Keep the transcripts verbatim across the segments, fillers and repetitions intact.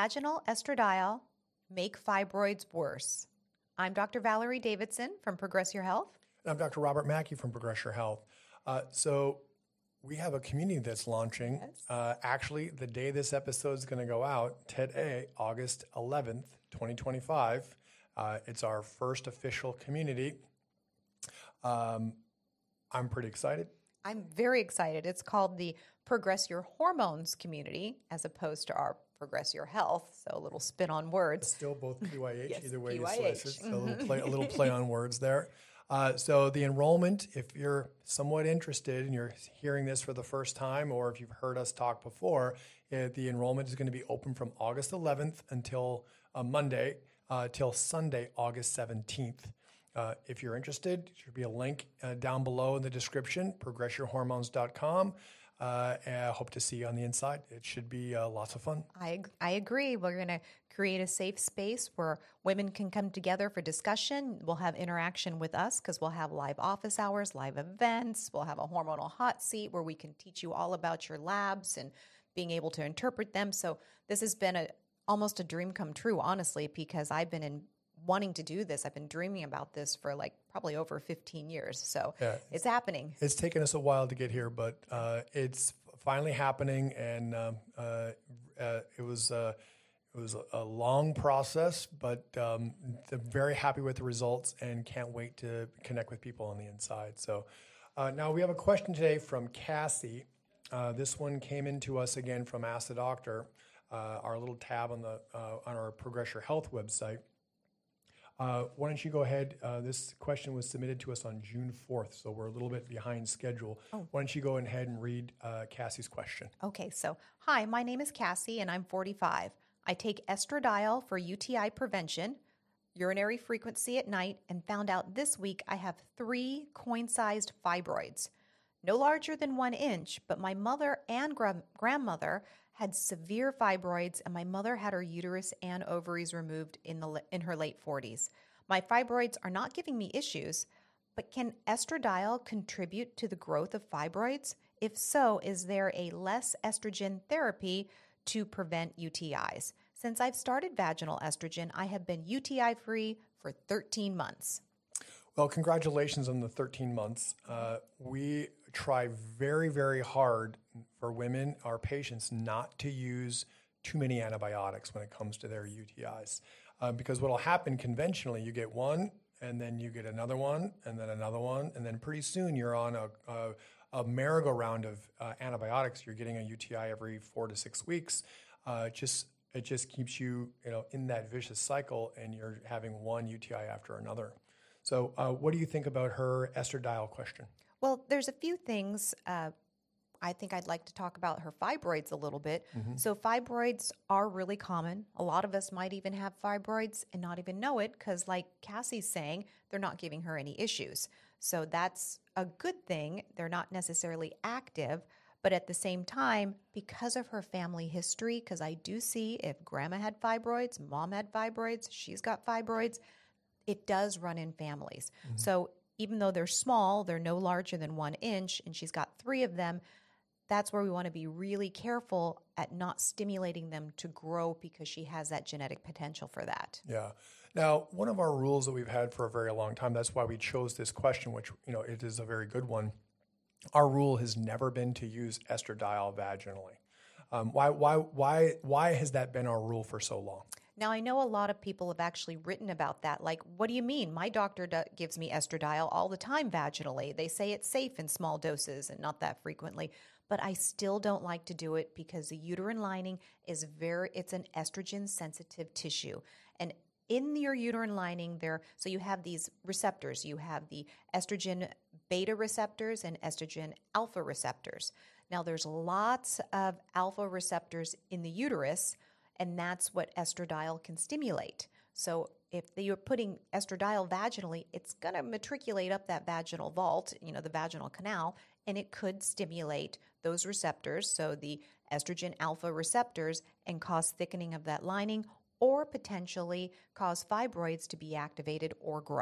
vaginal estradiol make fibroids worse? I'm Doctor Valerie Davidson from Progress Your Health. And I'm Doctor Robert Mackey from Progress Your Health. Uh, so we have a community that's launching. Yes. Uh, actually, the day this episode is going to go out, today, August eleventh, twenty twenty-five. Uh, it's our first official community. Um, I'm pretty excited. I'm very excited. It's called the Progress Your Hormones community as opposed to our Progress Your Health. So a little spin on words. It's still both P Y H, Yes, either way P Y H. you slice it. So Mm-hmm. a, little play, a little play on words there. Uh, so the enrollment, if you're somewhat interested and you're hearing this for the first time, or if you've heard us talk before, uh, the enrollment is going to be open from August eleventh until uh, Monday, uh, till Sunday, August seventeenth. Uh, if you're interested, there should be a link uh, down below in the description, progress your hormones dot com. Uh, and I hope to see you on the inside. It should be uh, lots of fun. I, I agree. We're going to create a safe space where women can come together for discussion. We'll have interaction with us because we'll have live office hours, live events. We'll have a hormonal hot seat where we can teach you all about your labs and being able to interpret them. So this has been a almost a dream come true, honestly, because I've been in wanting to do this. I've been dreaming about this for like probably over fifteen years. So Yeah, it's, it's happening. It's taken us a while to get here, but uh, it's finally happening, and um, uh, uh, it was uh, it was a long process, but um, I'm very happy with the results and can't wait to connect with people on the inside. So uh, now we have a question today from Cassie. Uh, this one came into us again from Ask the Doctor, uh, our little tab on the uh, on our Progress Your Health website. Uh, why don't you go ahead? Uh, this question was submitted to us on June fourth, so we're a little bit behind schedule. Oh. Why don't you go ahead and read uh, Cassie's question? Okay, so hi, my name is Cassie and I'm forty-five. I take estradiol for U T I prevention, urinary frequency at night, and found out this week I have three coin-sized fibroids. No larger than one inch, but my mother and gra- grandmother had severe fibroids, and my mother had her uterus and ovaries removed in the in her late forties. My fibroids are not giving me issues, but can estradiol contribute to the growth of fibroids? If so, is there a less estrogen therapy to prevent U T Is? Since I've started vaginal estrogen, I have been U T I-free for thirteen months. Well, congratulations on the thirteen months. Uh, we try very, very hard for women, our patients, not to use too many antibiotics when it comes to their U T Is. Uh, because what will happen conventionally, you get one, and then you get another one, and then another one, and then pretty soon you're on a, a, a merry-go-round of uh, antibiotics. You're getting a U T I every four to six weeks. Uh, just It just keeps you, you know, in that vicious cycle, and you're having one U T I after another. So uh, what do you think about her estradiol question? Well, there's a few things. Uh, I think I'd like to talk about her fibroids a little bit. Mm-hmm. So fibroids are really common. A lot of us might even have fibroids and not even know it because, like Cassie's saying, they're not giving her any issues. So that's a good thing. They're not necessarily active, but at the same time, because of her family history, because I do see if grandma had fibroids, mom had fibroids, she's got fibroids, it does run in families. Mm-hmm. So even though they're small, they're no larger than one inch, and she's got three of them, that's where we want to be really careful at not stimulating them to grow because she has that genetic potential for that. Yeah. Now, one of our rules that we've had for a very long time, that's why we chose this question, which, you know, it is a very good one. Our rule has never been to use estradiol vaginally. Um, why, why, why, why has that been our rule for so long? Now, I know a lot of people have actually written about that. Like, what do you mean? My doctor do- gives me estradiol all the time vaginally. They say it's safe in small doses and not that frequently. But I still don't like to do it because the uterine lining is very, it's an estrogen sensitive tissue. And in your uterine lining there, so you have these receptors. You have the estrogen beta receptors and estrogen alpha receptors. Now, there's lots of alpha receptors in the uterus, and that's what estradiol can stimulate. So if you're putting estradiol vaginally, it's going to matriculate up that vaginal vault, you know, the vaginal canal, and it could stimulate those receptors, so the estrogen alpha receptors, and cause thickening of that lining or potentially cause fibroids to be activated or grow.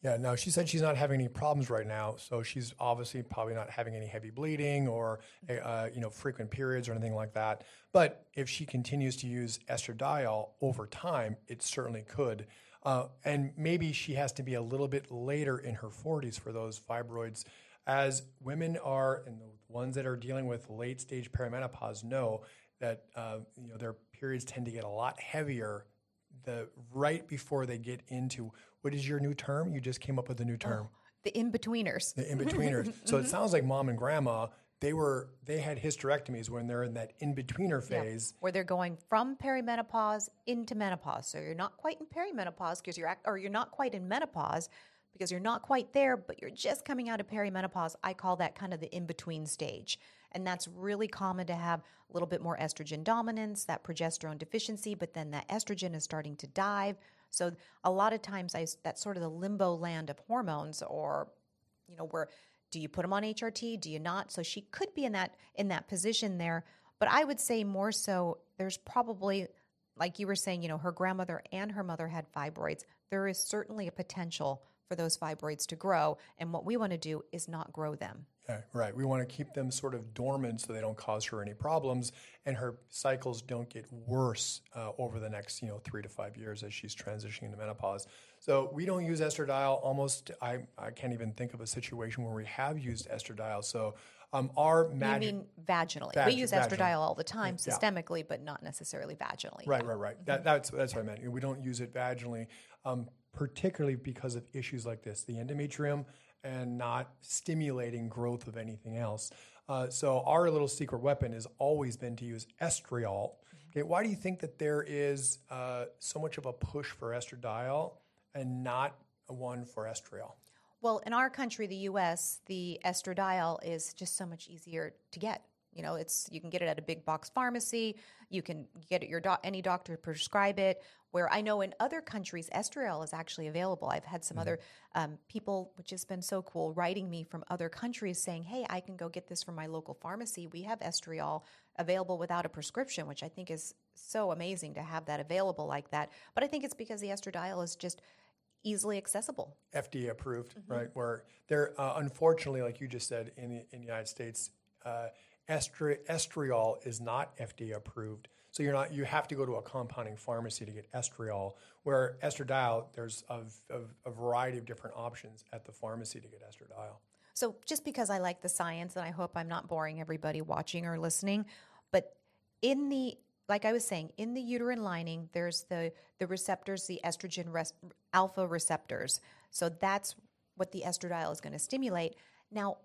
Yeah, no, she said she's not having any problems right now, so she's obviously probably not having any heavy bleeding or uh, you know frequent periods or anything like that. But if she continues to use estradiol over time, it certainly could. Uh, and maybe she has to be a little bit later in her forties for those fibroids. As women are, and the ones that are dealing with late stage perimenopause know that uh, you know their periods tend to get a lot heavier the right before they get into what is your new term? You just came up with a new term. Oh, the in-betweeners. The in-betweeners. So it sounds like mom and grandma, they were they had hysterectomies when they're in that in-betweener phase. Yeah, where they're going from perimenopause into menopause. So you're not quite in perimenopause because you're act, or you're not quite in menopause because you're not quite there, but you're just coming out of perimenopause. I call that kind of the in-between stage. And that's really common to have a little bit more estrogen dominance, that progesterone deficiency, but then that estrogen is starting to dive. So a lot of times I, that's sort of the limbo land of hormones, or, you know, where do you put them on H R T? Do you not? So she could be in that, in that position there. But I would say more so there's probably, like you were saying, you know, her grandmother and her mother had fibroids. There is certainly a potential for those fibroids to grow. And what we want to do is not grow them. Yeah, right. We want to keep them sort of dormant so they don't cause her any problems, and her cycles don't get worse uh, over the next, you know, three to five years as she's transitioning into menopause. So we don't use estradiol almost. I, I can't even think of a situation where we have used estradiol. So um, our magic. You mean vaginally? Vag- we use estradiol vaginally. all the time Yeah. systemically, but not necessarily vaginally. Right, Yeah. right, right. That, that's that's what I meant. We don't use it vaginally, um, particularly because of issues like this, the endometrium, and not stimulating growth of anything else. Uh, so our little secret weapon has always been to use estriol. Okay, why do you think that there is uh, so much of a push for estradiol and not one for estriol? Well, in our country, the U S, the estradiol is just so much easier to get. You know, it's you can get it at a big box pharmacy. You can get it your doc, any doctor prescribe it. Where I know in other countries, estriol is actually available. I've had some mm-hmm. other um, people, which has been so cool, writing me from other countries saying, "Hey, I can go get this from my local pharmacy. We have estriol available without a prescription," which I think is so amazing to have that available like that. But I think it's because the estradiol is just easily accessible, F D A approved, mm-hmm. right? Where they're uh, unfortunately, like you just said, in the, in the United States. Uh, Estri- estriol is not F D A approved, so you're not. You have to go to a compounding pharmacy to get estriol. Where estradiol, there's a, a, a variety of different options at the pharmacy to get estradiol. So just because I like the science, and I hope I'm not boring everybody watching or listening, but in the like I was saying, in the uterine lining, there's the the receptors, the estrogen res- alpha receptors. So that's what the estradiol is going to stimulate. Now,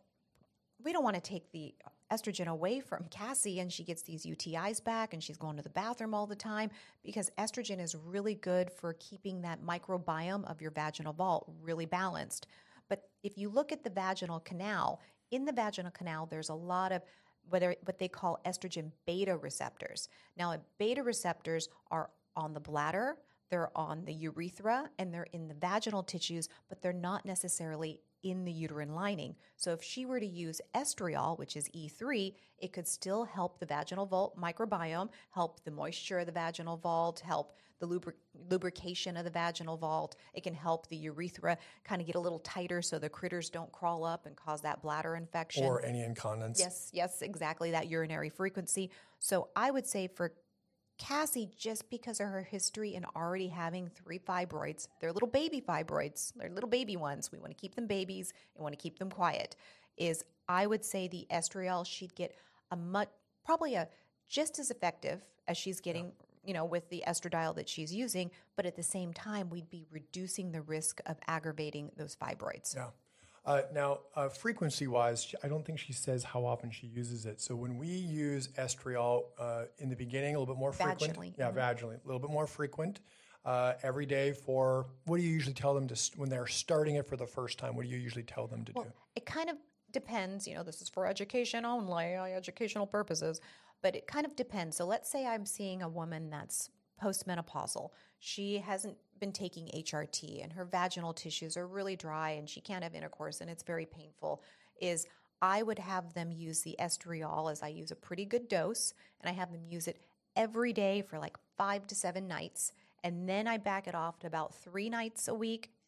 we don't want to take the estrogen away from Cassie and she gets these U T Is back and she's going to the bathroom all the time, because estrogen is really good for keeping that microbiome of your vaginal vault really balanced. But if you look at the vaginal canal, in the vaginal canal, there's a lot of whether what they call estrogen beta receptors. Now, beta receptors are on the bladder, they're on the urethra, and they're in the vaginal tissues, but they're not necessarily in the uterine lining. So if she were to use estriol, which is E three, it could still help the vaginal vault microbiome, help the moisture of the vaginal vault, help the lubri- lubrication of the vaginal vault. It can help the urethra kind of get a little tighter so the critters don't crawl up and cause that bladder infection. Or any incontinence. Yes, yes, exactly, that urinary frequency. So I would say for Cassie, just because of her history and already having three fibroids, they're little baby fibroids, they're little baby ones. We want to keep them babies and want to keep them quiet. Is I would say the estriol, she'd get a much, probably a just as effective as she's getting, yeah. you know, with the estradiol that she's using, but at the same time, we'd be reducing the risk of aggravating those fibroids. Yeah. Uh, now, uh, frequency-wise, I don't think she says how often she uses it. So when we use estriol uh, in the beginning, a little bit more frequent. Vaginally. Yeah, mm-hmm. vaginally. A little bit more frequent uh, every day for, what do you usually tell them to, st- when they're starting it for the first time, what do you usually tell them to well, do? It kind of depends. You know, this is for education only, educational purposes, but it kind of depends. So let's say I'm seeing a woman that's postmenopausal. She hasn't been taking H R T and her vaginal tissues are really dry and she can't have intercourse and it's very painful, is I would have them use the estriol, as I use a pretty good dose, and I have them use it every day for like five to seven nights. And then I back it off to about three nights a week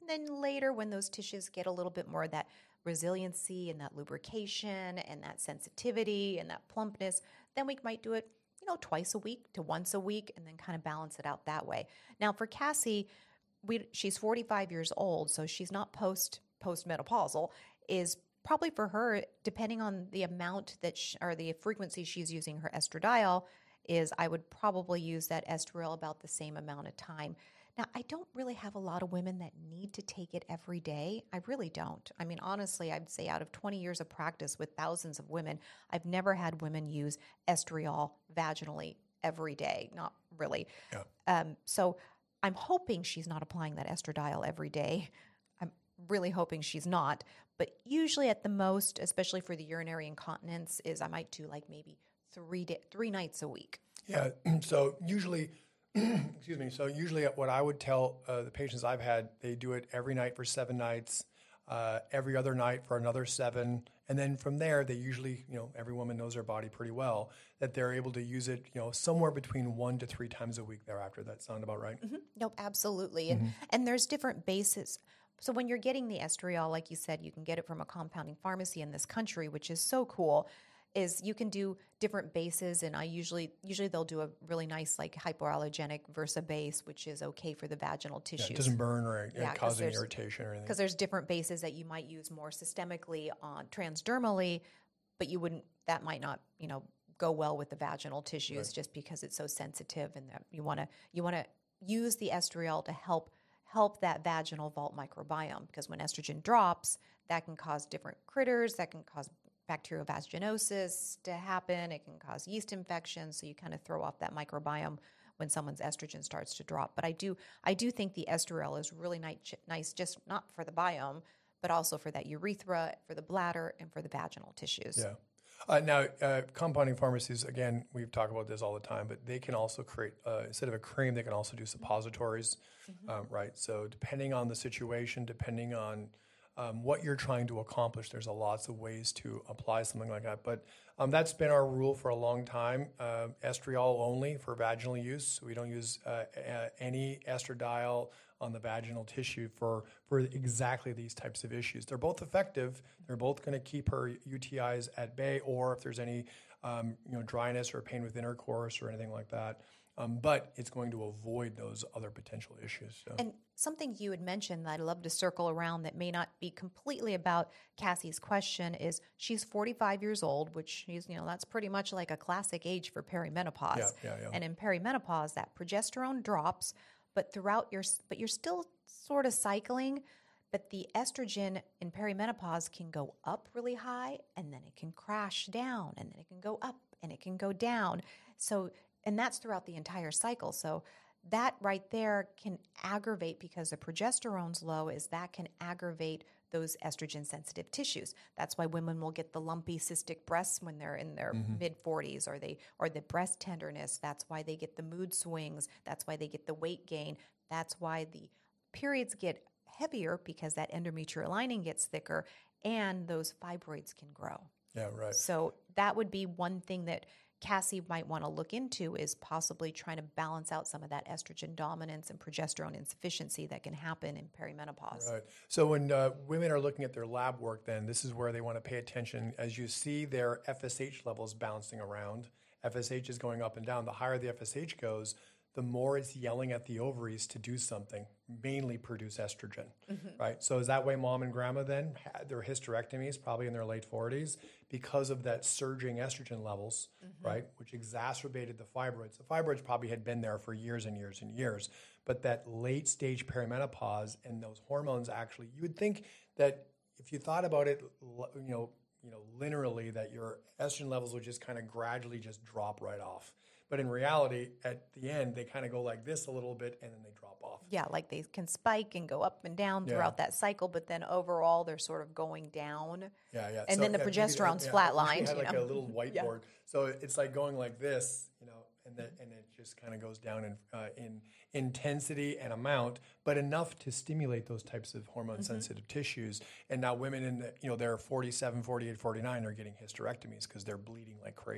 And then later, when those tissues get a little bit more of that resiliency and that lubrication and that sensitivity and that plumpness, then we might do it, you know, twice a week to once a week and then kind of balance it out that way. Now for Cassie, we she's forty-five years old, so she's not post postmenopausal, is probably for her, depending on the amount that she, or the frequency she's using her estradiol, is I would probably use that estriol about the same amount of time. Now, I don't really have a lot of women that need to take it every day. I really don't. I mean, honestly, I'd say out of twenty years of practice with thousands of women, I've never had women use estriol vaginally every day. Not really. Yeah. Um, so I'm hoping she's not applying that estradiol every day. I'm really hoping she's not. But usually at the most, especially for the urinary incontinence, is I might do like maybe three day, three nights a week. Yeah. So usually... Excuse me. So usually what I would tell uh, the patients I've had, they do it every night for seven nights, uh, every other night for another seven. And then from there, they usually, you know, every woman knows their body pretty well, that they're able to use it, you know, somewhere between one to three times a week thereafter. That sound about right? Mm-hmm. Nope, absolutely. Mm-hmm. And, and there's different bases. So when you're getting the estriol, like you said, you can get it from a compounding pharmacy in this country, which is so cool. Is you can do different bases, and I usually usually they'll do a really nice like hypoallergenic Versa base, which is okay for the vaginal tissues. Yeah, it doesn't burn or yeah, cause any irritation or anything. Because there's different bases that you might use more systemically on transdermally, but you wouldn't. That might not you know go well with the vaginal tissues right. just because it's so sensitive, and that you want to you want to use the estriol to help help that vaginal vault microbiome. Because when estrogen drops, that can cause different critters, that can cause bacterial vaginosis to happen. It can cause yeast infections. So you kind of throw off that microbiome when someone's estrogen starts to drop. But I do, I do think the estriol is really nice, nice, just not for the biome, but also for that urethra, for the bladder, and for the vaginal tissues. Yeah. Uh, now, uh, compounding pharmacies, again, we've talked about this all the time, but they can also create, uh, instead of a cream, they can also do suppositories, mm-hmm. um, right? So depending on the situation, depending on Um, what you're trying to accomplish, there's a lots of ways to apply something like that. But um, that's been our rule for a long time. Uh, estriol only for vaginal use. We don't use uh, uh, any estradiol on the vaginal tissue for, for exactly these types of issues. They're both effective. They're both going to keep her U T Is at bay, or if there's any um, you know dryness or pain with intercourse or anything like that. Um, but it's going to avoid those other potential issues. So. And something you had mentioned that I'd love to circle around that may not be completely about Cassie's question is she's forty-five years old, which is, you know, that's pretty much like a classic age for perimenopause. Yeah, yeah, yeah. And in perimenopause, that progesterone drops, but throughout your, but you're still sort of cycling, but the estrogen in perimenopause can go up really high and then it can crash down and then it can go up and it can go down. So And that's throughout the entire cycle. So that right there can aggravate, because the progesterone's low, is that can aggravate those estrogen-sensitive tissues. That's why women will get the lumpy cystic breasts when they're in their mm-hmm. mid-forties, or they or the breast tenderness. That's why they get the mood swings. That's why they get the weight gain. That's why the periods get heavier, because that endometrial lining gets thicker and those fibroids can grow. Yeah, right. So that would be one thing that Cassie might want to look into, is possibly trying to balance out some of that estrogen dominance and progesterone insufficiency that can happen in perimenopause. Right. So when uh, women are looking at their lab work, then this is where they want to pay attention. As you see their F S H levels bouncing around, F S H is going up and down. The higher the F S H goes, the more it's yelling at the ovaries to do something, mainly produce estrogen, mm-hmm. right? So is that why mom and grandma then had their hysterectomies, probably in their late forties, because of that surging estrogen levels, mm-hmm. right, which exacerbated the fibroids. The fibroids probably had been there for years and years and years, but that late stage perimenopause and those hormones actually, you would think that if you thought about it, you know, you know, linearly, that your estrogen levels would just kind of gradually just drop right off. But in reality, at the end, they kind of go like this a little bit, and then they drop off. Yeah, like they can spike and go up and down throughout yeah. that cycle, but then overall, they're sort of going down. Yeah, yeah. And so, then the yeah, progesterone's yeah, flatlined. We had like know? a little whiteboard. yeah. So it's like going like this, you know, and then and it just kind of goes down in uh, in intensity and amount, but enough to stimulate those types of hormone-sensitive mm-hmm. tissues. And now women in the, you know, they're forty-seven, forty-eight, forty-nine are getting hysterectomies because they're bleeding like crazy.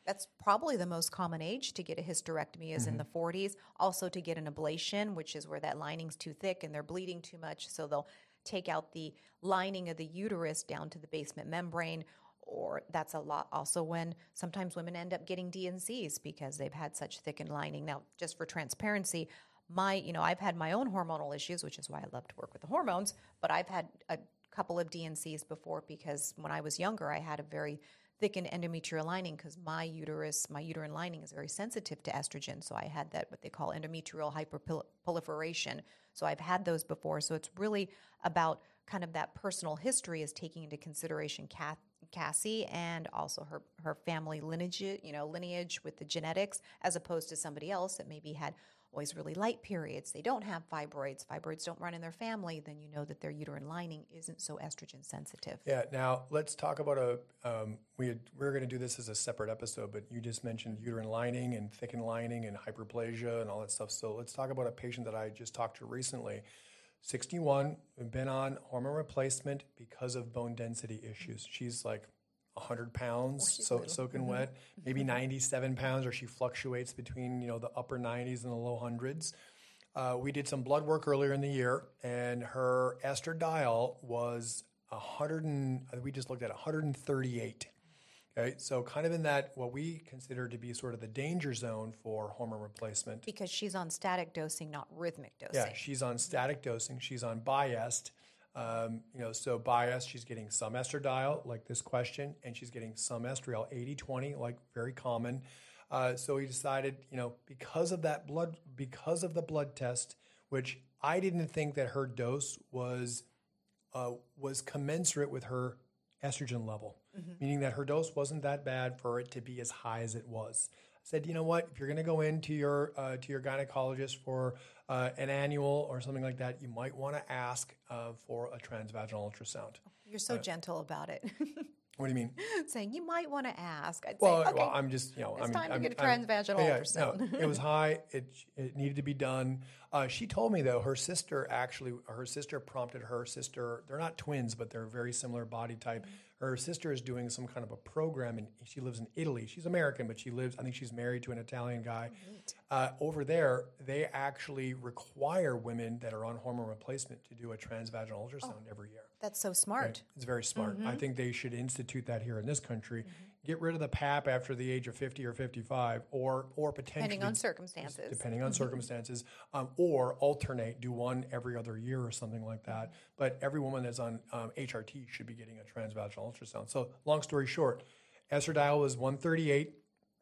That's probably the most common age to get a hysterectomy is mm-hmm. in the forties. Also to get an ablation, which is where that lining's too thick and they're bleeding too much. So they'll take out the lining of the uterus down to the basement membrane. Or that's a lot also when sometimes women end up getting D N Cs because they've had such thickened lining. Now, just for transparency, my, you know, I've had my own hormonal issues, which is why I love to work with the hormones, but I've had a couple of D N Cs before because when I was younger, I had a very thickened endometrial lining because my uterus, my uterine lining is very sensitive to estrogen. So I had that, what they call endometrial hyperproliferation. So I've had those before. So it's really about kind of that personal history is taking into consideration Kath, Cassie and also her, her family lineage, you know, lineage with the genetics, as opposed to somebody else that maybe had always really light periods. They don't have fibroids. Fibroids don't run in their family. Then you know that their uterine lining isn't so estrogen sensitive. Yeah. Now let's talk about a. Um, we had, we we're going to do this as a separate episode, but you just mentioned uterine lining and thickened lining and hyperplasia and all that stuff. So let's talk about a patient that I just talked to recently. sixty-one, been on hormone replacement because of bone density issues. She's like one hundred pounds, oh, so, soaking mm-hmm. wet, maybe ninety-seven pounds, or she fluctuates between, you know, the upper nineties and the low hundreds. Uh, we did some blood work earlier in the year, and her estradiol was one hundred, and we just looked at one hundred thirty-eight. Okay, so kind of in that, what we consider to be sort of the danger zone for hormone replacement. Because she's on static dosing, not rhythmic dosing. Yeah, she's on static dosing. She's on biased. Um, you know, so biased, she's getting some estradiol, like this question, and she's getting some estriol, eighty twenty, like very common. Uh, so we decided, you know, because of that blood, because of the blood test, which I didn't think that her dose was uh, was commensurate with her estrogen level, mm-hmm. meaning that her dose wasn't that bad for it to be as high as it was. I said, you know what, if you're going to go into your uh, to your gynecologist for uh, an annual or something like that, you might want to ask uh, for a transvaginal ultrasound. You're so uh, gentle about it. What do you mean? Saying you might want to ask. I'd well, say, okay, well, I'm just, you know, it's I'm, time I'm, to get a I'm, transvaginal yeah, ultrasound. No, it was high. It it needed to be done. Uh, she told me though, her sister actually, her sister prompted her sister. They're not twins, but they're very similar body type. Mm-hmm. Her sister is doing some kind of a program, and she lives in Italy. She's American, but she lives. I think she's married to an Italian guy. Oh, uh, over there, they actually require women that are on hormone replacement to do a transvaginal ultrasound oh, every year. That's so smart. Right? It's very smart. Mm-hmm. I think they should institute that here in this country. Mm-hmm. Get rid of the P A P after the age of fifty or fifty-five, or or potentially depending on circumstances. Depending on mm-hmm. circumstances, um, or alternate, do one every other year or something like that. Mm-hmm. But every woman that's on um, H R T should be getting a transvaginal ultrasound. So, long story short, estradiol was one thirty-eight.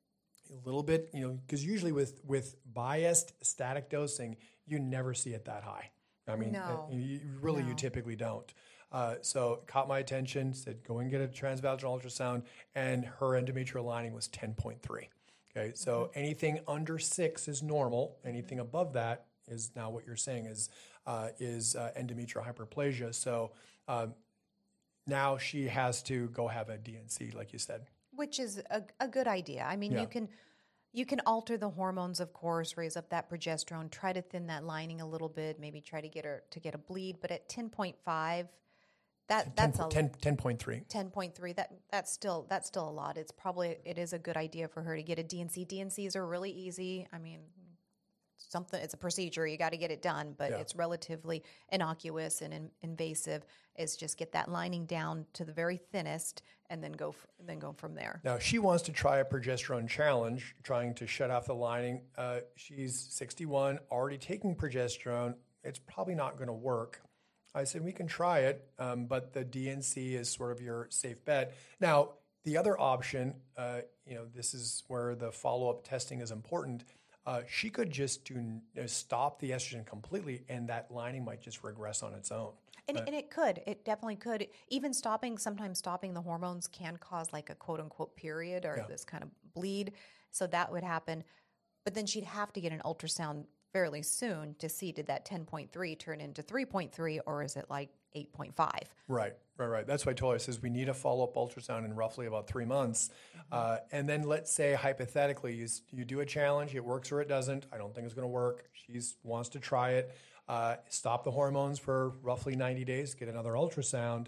A little bit, you know, because usually with with biased static dosing, you never see it that high. I mean, no. you, really, no. you typically don't. Uh, so it caught my attention, said, go and get a transvaginal ultrasound, and her endometrial lining was ten point three. Okay, so mm-hmm. anything under six is normal. Anything mm-hmm. above that is now what you're saying is uh, is uh, endometrial hyperplasia. So um, now she has to go have a D N C, like you said. Which is a, a good idea. I mean, yeah. you can you can alter the hormones, of course, raise up that progesterone, try to thin that lining a little bit, maybe try to get her to get a bleed. But at ten point five, that that's a ten point three. ten point three. That that's still that's still a lot. It's probably it is a good idea for her to get a D N C. D N Cs are really easy. I mean, something it's a procedure. You got to get it done, but yeah. it's relatively innocuous and in, invasive. Is just get that lining down to the very thinnest, and then go f- then go from there. Now she wants to try a progesterone challenge, trying to shut off the lining. Uh, she's sixty-one, already taking progesterone. It's probably not going to work. I said we can try it, um, but the D N C is sort of your safe bet. Now the other option, uh, you know, this is where the follow-up testing is important. Uh, she could just do you know, stop the estrogen completely, and that lining might just regress on its own. And, uh, and it could. It definitely could. Even stopping, sometimes stopping the hormones can cause like a quote-unquote period or yeah. this kind of bleed. So that would happen. But then she'd have to get an ultrasound fairly soon to see did that ten point three turn into three point three or is it like eight point five? Right, right, right. That's why I told her. I says we need a follow-up ultrasound in roughly about three months. Mm-hmm. Uh, and then let's say hypothetically you, you do a challenge, it works or it doesn't. I don't think it's going to work. She wants to try it. Uh, stop the hormones for roughly ninety days, get another ultrasound.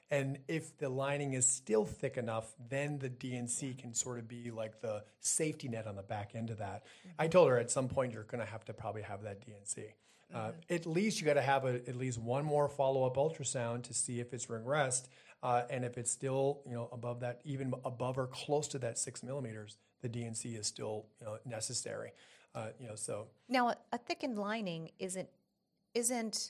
And if the lining is still thick enough, then the D N C can sort of be like the safety net on the back end of that. Mm-hmm. I told her at some point you're going to have to probably have that D N C. Mm-hmm. Uh, at least you got to have a, at least one more follow-up ultrasound to see if it's regressed. Uh, and if it's still, you know, above that, even above or close to that six millimeters, the D N C is still, you know, necessary. Uh, you know, so now a, a thickened lining isn't isn't.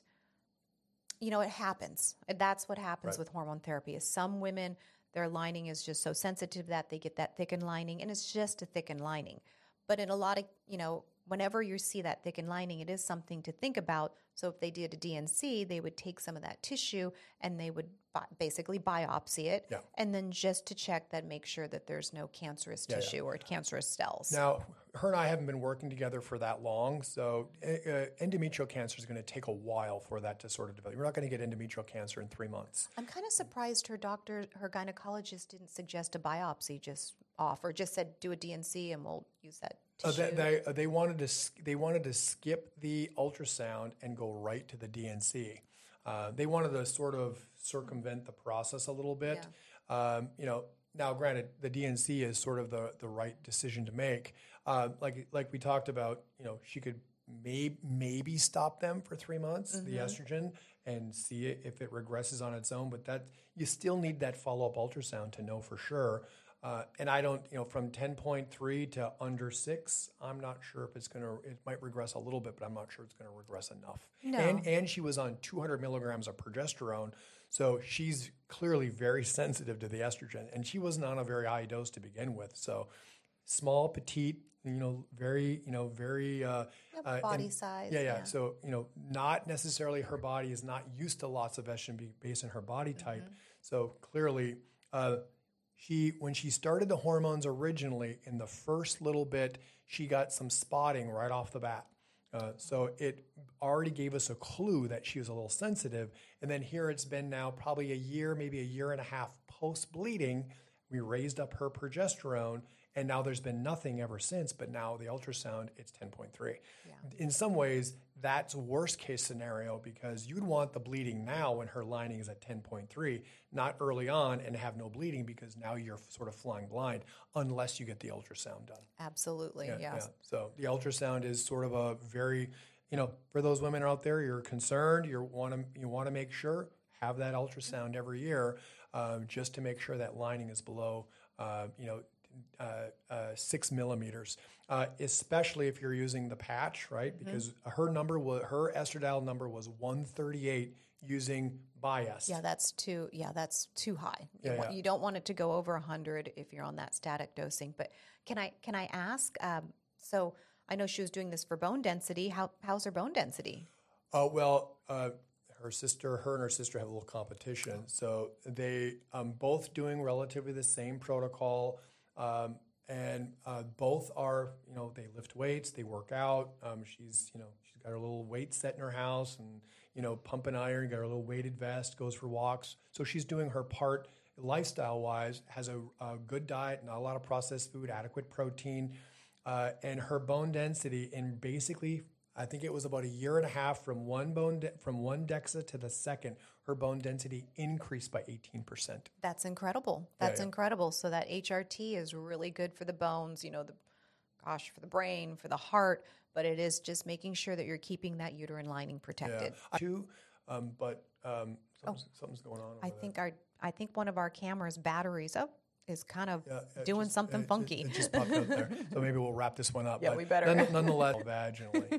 You know, it happens. That's what happens right. with hormone therapy. Is some women, their lining is just so sensitive that they get that thickened lining, and it's just a thickened lining. But in a lot of, you know, whenever you see that thickened lining, it is something to think about. So if they did a D N C, they would take some of that tissue and they would bi- basically biopsy it, yeah. and then just to check that, make sure that there's no cancerous yeah, tissue yeah. or cancerous cells. Now, her and I haven't been working together for that long, so uh, endometrial cancer is going to take a while for that to sort of develop. We're not going to get endometrial cancer in three months. I'm kind of surprised her doctor, her gynecologist didn't suggest a biopsy just off, or just said do a D N C and we'll use that tissue. Uh, they, they, uh, they wanted to they wanted to skip the ultrasound and go right to the D N C. Uh, they wanted to sort of circumvent the process a little bit. Yeah. Um, you know, now granted, the D N C is sort of the, the right decision to make. Uh, like like we talked about, you know, she could may, maybe stop them for three months, mm-hmm. the estrogen, and see it, if it regresses on its own. But that you still need that follow-up ultrasound to know for sure. Uh, and I don't, you know, from ten point three to under six, I'm not sure if it's going to, it might regress a little bit, but I'm not sure it's going to regress enough. No. And, and she was on two hundred milligrams of progesterone, so she's clearly very sensitive to the estrogen. And she wasn't on a very high dose to begin with. So small, petite, you know, very, you know, very... Uh, yeah, body and, size. Yeah, yeah, yeah. So, you know, not necessarily her body is not used to lots of estrogen based on her body type. Mm-hmm. So clearly... Uh, She, when she started the hormones originally, in the first little bit, she got some spotting right off the bat. Uh, so it already gave us a clue that she was a little sensitive. And then here it's been now probably a year, maybe a year and a half post-bleeding. We raised up her progesterone, and now there's been nothing ever since. But now the ultrasound, it's ten point three. Yeah. In some ways, that's worst case scenario because you'd want the bleeding now when her lining is at ten point three, not early on and have no bleeding because now you're sort of flying blind unless you get the ultrasound done. Absolutely, yeah, yes. Yeah. So the ultrasound is sort of a very, you know, for those women out there, you're concerned, you want to you want to make sure, have that ultrasound every year uh, just to make sure that lining is below, uh, you know, Uh, uh, six millimeters, uh, especially if you're using the patch, right? Mm-hmm. Because her number, was, her estradiol number was one thirty-eight using Biest. Yeah, that's too. Yeah, that's too high. You, yeah, want, yeah. you don't want it to go over one hundred if you're on that static dosing. But can I can I ask? Um, so I know she was doing this for bone density. How how's her bone density? Uh, well. Uh, Her sister, her and her sister have a little competition. So they um, both doing relatively the same protocol. Um, and uh, both are, you know, they lift weights, they work out. Um, she's, you know, she's got her little weight set in her house and, you know, pumping iron, got her little weighted vest, goes for walks. So she's doing her part lifestyle-wise, has a, a good diet, not a lot of processed food, adequate protein. Uh, and her bone density in basically, I think it was about a year and a half from one bone de- from one DEXA to the second, her bone density increased by eighteen percent. That's incredible. That's yeah, yeah. incredible. So that H R T is really good for the bones, you know, the gosh, for the brain, for the heart, but it is just making sure that you're keeping that uterine lining protected. Yeah. Too, um, but um, something's, oh, something's going on over I there. think our I think one of our cameras' batteries oh is kind of yeah, doing just, something it, funky. It, it just popped up there. So maybe we'll wrap this one up. Yeah, but we better. None, nonetheless, vaginally.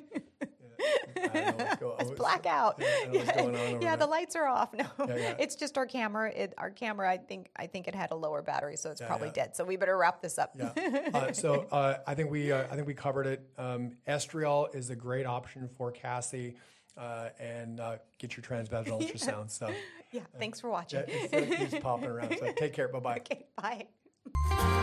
I don't know what's going, it's blackout. Yeah, I don't know what's going on over yeah there. the lights are off. No, yeah, yeah. It's just our camera. It, our camera, I think, I think it had a lower battery, so it's yeah, probably yeah. dead. So we better wrap this up. Yeah. Uh, so uh, I think we, uh, I think we covered it. Um, estriol is a great option for Cassie, uh, and uh, get your transvaginal ultrasound. So yeah. Thanks for watching. Yeah, it's, it's popping around. So take care. Bye bye. Okay. Bye.